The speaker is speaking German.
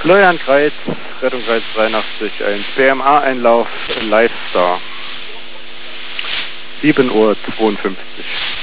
Florian Kreitz, Rettung Kreitz 83, ein BMA-Einlauf, Livestar. 7:52 Uhr.